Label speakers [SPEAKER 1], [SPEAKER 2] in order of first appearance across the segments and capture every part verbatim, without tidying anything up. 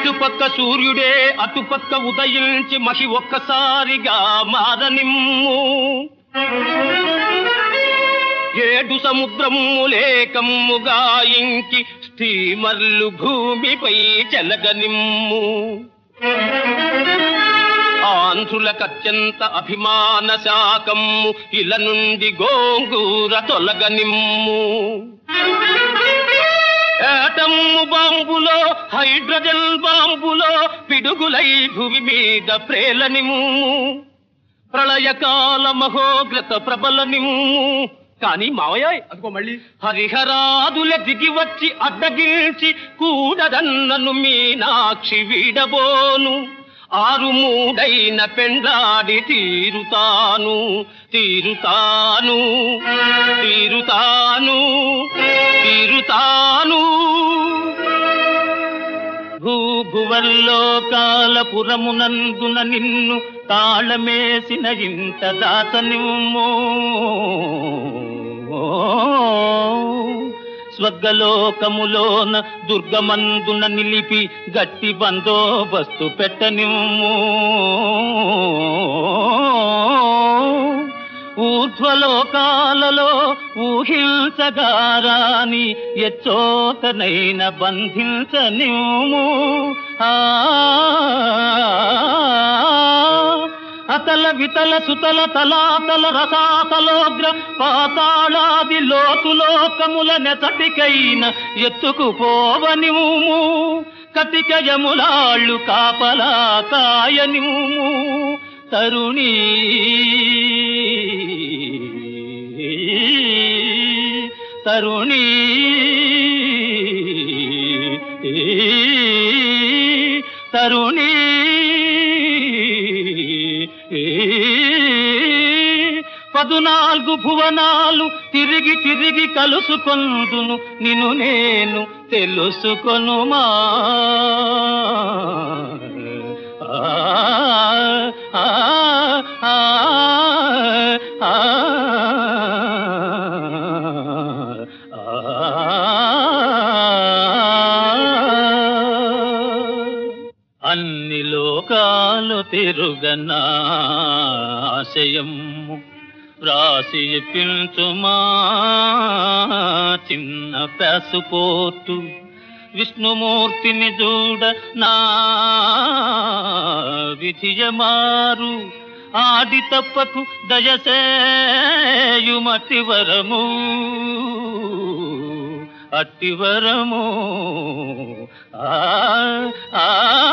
[SPEAKER 1] ఇటుపక్క సూర్యుడే అటుపక్క ఉదయించి మహి ఒక్కసారిగా మారనిమ్ము. ఏడు సముద్రములేకమ్ముగా ఇంకి స్టీమర్లు భూమిపై చెలగనిమ్ము. ఆంధ్రులకత్యంత అభిమాన శాకమ్ము ఇల నుండి గోంగూర తొలగనిమ్ము. ఏటమ్ము బాంబులో హైడ్రోజన్ బాంబులో పిడుగులై భూమి మీద ప్రేలనిమ్ము. ప్రళయకాల మహోగ్రత ప్రబలనిమ్ము. కానీ మావయ్య అదిగో మళ్ళీ హరిహరాదుల దిగి వచ్చి అడ్డగిల్చి కూడదన్నను మీనాక్షి వీడబోను. ఆరు మూడైన పెండ్లాడి తీరుతాను తీరుతాను తీరుతాను తీరుతాను. భూభువల్లోకాలపురమునందున నిన్ను తాళమేసిన ఇంత దాతనిమ్ము. స్వర్గలోకములోన దుర్గమందున నిలిపి గట్టి బందోబస్తు పెట్టనిమ్ము. ఊర్ధ్వలోకాలలో ఊహించగారాని ఎచ్చోతనైన బంధించనిమ్ము. ఆ అతల వితల సుతల తలాతల రసాతలోగ్ర పాతాళాది లోతులోకముల నెతటికైన ఎత్తుకుపోవనిమ్ము. కటికయములాళ్ళు కాపలా కాయనిమ్ము. తరుణీ తరుణీ తరుణీ పదునాలుగు భువనాలు తిరిగి తిరిగి కలుసుకొందును నిన్ను నేను తెలుసుకొనుమా. అన్ని లోకాలు తిరుగనా ఆశయము రాసి పించుమా చిన్న పాసుపోర్టు. విష్ణుమూర్తిని చూడ నా విధియమారు. ఆడి తప్పకు దయసేయుమతి వరము అట్టివరము. ఆ ఆ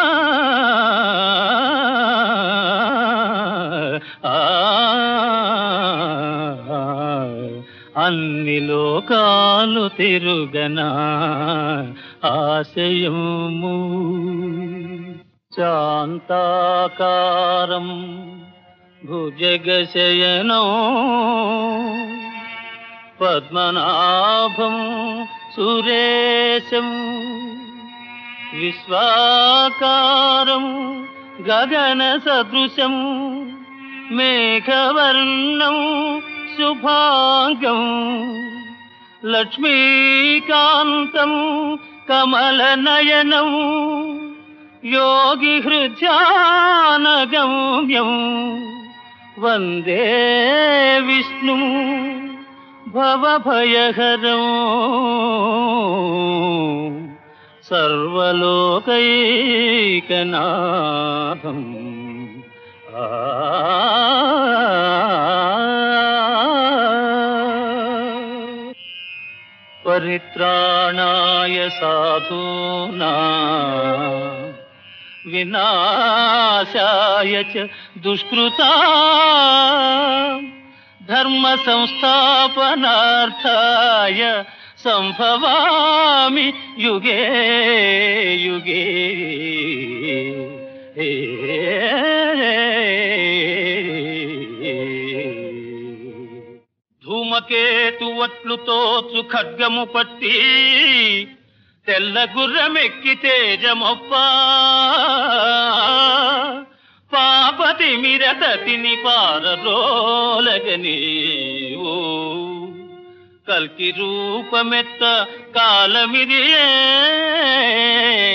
[SPEAKER 1] అన్ని లోకాలు తిరుగనా ఆశయము. శాంతాకారం భుజగశయనం పద్మనాభం సురేశం విశ్వాకారం గగన సదృశం మేఘవర్ణం శుభాంగం లక్ష్మీకాంతం కమలనయనం యోగి హృద్యానగమ్యం వందే విష్ణు భవభయహరం సర్వలోకైకనాథం. పరిత్రాణాయ సాధూనాం వినాశాయ చ దుష్కృతాం ధర్మ సంస్థాపనార్థాయ సంభవామి యుగే యుగే. ధూమకేతు వట్లు తోచు ఖడ్గము పట్టి తెల్ల గుర్రమెక్కి తేజమొప్ప పాపతి మిరతతిని పారరోలగని ఓ కల్కి రూపమెత్త కాలమిదియే